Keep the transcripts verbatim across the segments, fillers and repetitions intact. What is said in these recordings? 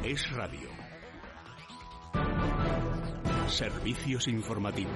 Es Radio. Servicios informativos.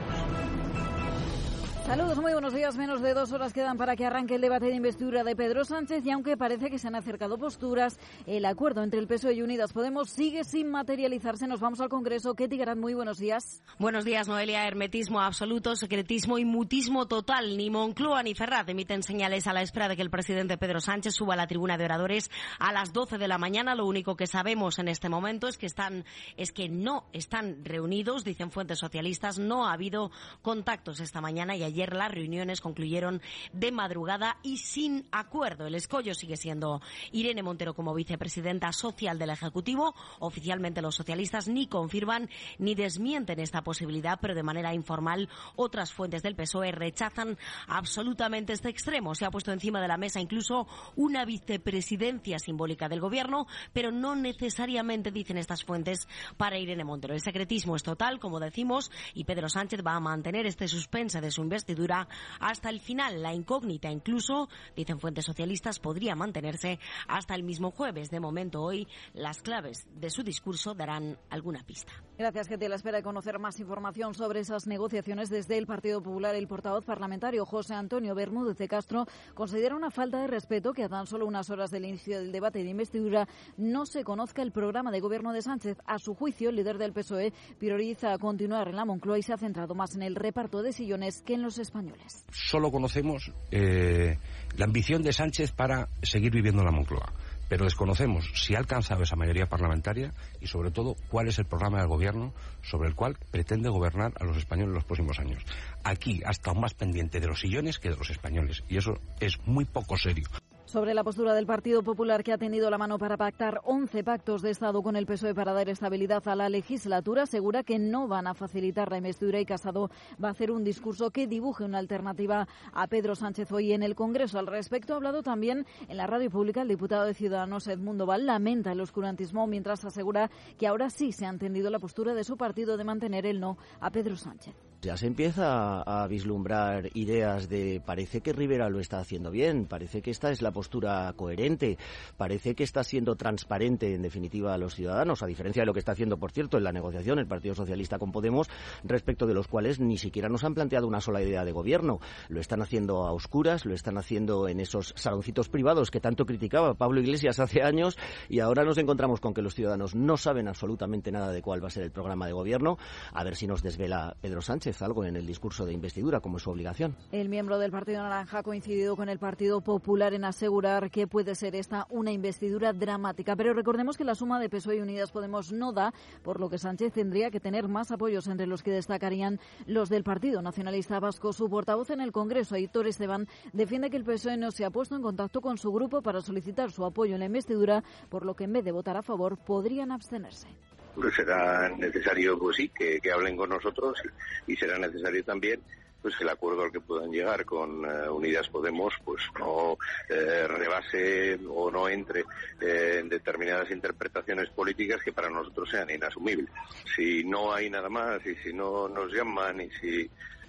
Saludos, muy buenos días. Menos de dos horas quedan para que arranque el debate de investidura de Pedro Sánchez y aunque parece que se han acercado posturas, el acuerdo entre el P S O E y Unidas Podemos sigue sin materializarse. Nos vamos al Congreso. Ketty Garat, muy buenos días. Buenos días, Noelia. Hermetismo absoluto, secretismo y mutismo total. Ni Moncloa ni Ferraz emiten señales a la espera de que el presidente Pedro Sánchez suba a la tribuna de oradores a las doce de la mañana. Lo único que sabemos en este momento es que están, es que no están reunidos, dicen fuentes socialistas. No ha habido contactos esta mañana y ayer Ayer las reuniones concluyeron de madrugada y sin acuerdo. El escollo sigue siendo Irene Montero como vicepresidenta social del Ejecutivo. Oficialmente los socialistas ni confirman ni desmienten esta posibilidad, pero de manera informal otras fuentes del P S O E rechazan absolutamente este extremo. Se ha puesto encima de la mesa incluso una vicepresidencia simbólica del Gobierno, pero no necesariamente, dicen estas fuentes, para Irene Montero. El secretismo es total, como decimos, y Pedro Sánchez va a mantener este suspense de su investigación hasta el final. La incógnita incluso, dicen fuentes socialistas, podría mantenerse hasta el mismo jueves. De momento, hoy las claves de su discurso darán alguna pista. Gracias, Ketty. A la espera de conocer más información sobre esas negociaciones desde el Partido Popular, el portavoz parlamentario José Antonio Bermúdez de Castro considera una falta de respeto que a tan solo unas horas del inicio del debate de investidura no se conozca el programa de gobierno de Sánchez. A su juicio, el líder del P S O E prioriza continuar en la Moncloa y se ha centrado más en el reparto de sillones que en los españoles. Solo conocemos eh, la ambición de Sánchez para seguir viviendo en la Moncloa, pero desconocemos si ha alcanzado esa mayoría parlamentaria y sobre todo cuál es el programa del gobierno sobre el cual pretende gobernar a los españoles en los próximos años. Aquí ha estado más pendiente de los sillones que de los españoles y eso es muy poco serio. Sobre la postura del Partido Popular, que ha tendido la mano para pactar once pactos de Estado con el P S O E para dar estabilidad a la legislatura, asegura que no van a facilitar la investidura y Casado va a hacer un discurso que dibuje una alternativa a Pedro Sánchez hoy en el Congreso. Al respecto ha hablado también en la radio pública el diputado de Ciudadanos Edmundo Val. Lamenta el oscurantismo mientras asegura que ahora sí se ha entendido la postura de su partido de mantener el no a Pedro Sánchez. Ya se empieza a vislumbrar ideas de parece que Rivera lo está haciendo bien, parece que esta es la postura coherente, parece que está siendo transparente en definitiva a los ciudadanos, a diferencia de lo que está haciendo, por cierto, en la negociación el Partido Socialista con Podemos, respecto de los cuales ni siquiera nos han planteado una sola idea de gobierno. Lo están haciendo a oscuras, lo están haciendo en esos saloncitos privados que tanto criticaba Pablo Iglesias hace años y ahora nos encontramos con que los ciudadanos no saben absolutamente nada de cuál va a ser el programa de gobierno. A ver si nos desvela Pedro Sánchez algo en el discurso de investidura, como es su obligación. El miembro del Partido Naranja ha coincidido con el Partido Popular en asegurar que puede ser esta una investidura dramática, pero recordemos que la suma de P S O E y Unidas Podemos no da, por lo que Sánchez tendría que tener más apoyos, entre los que destacarían los del Partido Nacionalista Vasco. Su portavoz en el Congreso, Aitor Esteban, defiende que el P S O E no se ha puesto en contacto con su grupo para solicitar su apoyo en la investidura, por lo que en vez de votar a favor podrían abstenerse. Pues será necesario, pues sí, que, que hablen con nosotros y, y será necesario también pues que el acuerdo al que puedan llegar con uh, Unidas Podemos pues no eh, rebase o no entre eh, en determinadas interpretaciones políticas que para nosotros sean inasumibles. Si no hay nada más y si no nos llaman y si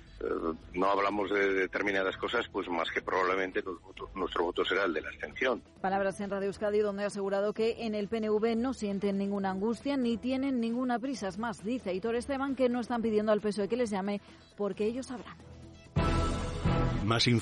no hablamos de determinadas cosas, pues más que probablemente nuestro, nuestro voto será el de la abstención. Palabras en Radio Euskadi, donde ha asegurado que en el P N V no sienten ninguna angustia ni tienen ninguna prisa. Es más, dice Aitor Esteban que no están pidiendo al P S O E que les llame porque ellos sabrán. Más